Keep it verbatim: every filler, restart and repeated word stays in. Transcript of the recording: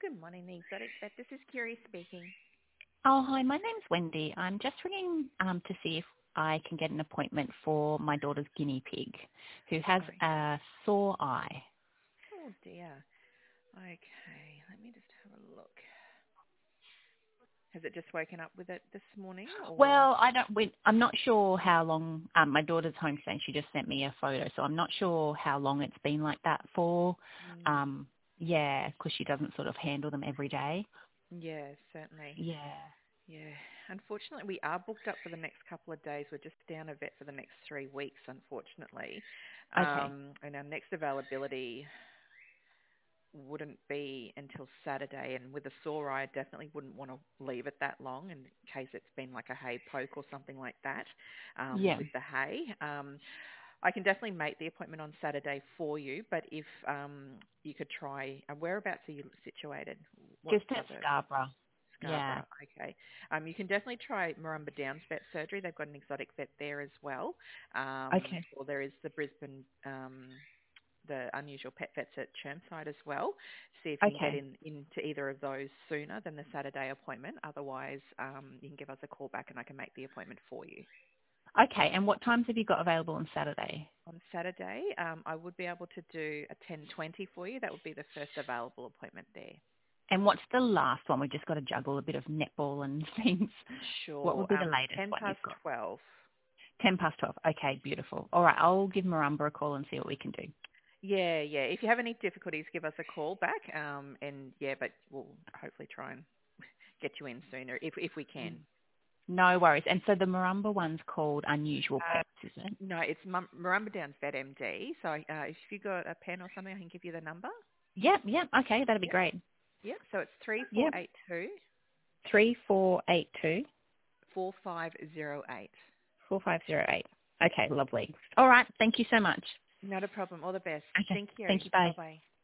Good morning, the Exotic Vet. This is Kiri speaking. Oh, hi. My name's Wendy. I'm just ringing um, to see if I can get an appointment for my daughter's guinea pig who has Okay. a sore eye. Oh, dear. Okay, let me just have a look. Has it just woken up with it this morning, or? Well, I don't. We, I'm not sure how long. Um, my daughter's home today. She just sent me a photo, so I'm not sure how long it's been like that for. Mm, Um, yeah, because she doesn't sort of handle them every day. yeah, certainly. Yeah. Yeah. Unfortunately, we are booked up for the next couple of days. We're just down a vet for the next three weeks, unfortunately. Okay. Um, and our next availability wouldn't be until Saturday, and with a sore eye, I definitely wouldn't want to leave it that long in case it's been like a hay poke or something like that um, Yeah. with the hay. Um, I can definitely make the appointment on Saturday for you, but if um, you could try, uh, whereabouts are you situated? What Just at suburb? Scarborough. Yeah. Scarborough, okay. Um, you can definitely try Marumba Downs Vet Surgery. They've got an exotic vet there as well. Um, Okay. or there is the Brisbane um, the unusual pet vets at Chermside as well. See if you can get Okay. in into either of those sooner than the Saturday appointment. Otherwise, um, you can give us a call back and I can make the appointment for you. Okay. And what times have you got available on Saturday? On Saturday, um, I would be able to do a ten twenty for you. That would be the first available appointment there. And what's the last one? We've just got to juggle a bit of netball and things. What Sure. would be the Um, latest ten one past you've got? twelve. ten past twelve. Okay, beautiful. All right, I'll give Marumba a call and see what we can do. Yeah, yeah. If you have any difficulties, give us a call back. Um, and yeah, but we'll hopefully try and get you in sooner if if we can. No worries. And so the Marumba one's called Unusual Uh, Pets, is it? No, it's Mum- Marumba Downs Vet M D. So uh, if you got a pen or something, I can give you the number. Yep, yep. Okay, that'd be Yep. great. Yep. So it's three four Yep. eight two Three four eight two four five zero eight. four five zero eight. Okay, lovely. All right, thank you so much. Not a problem. All the best. Okay, Thank you. thank you. Bye. Bye bye.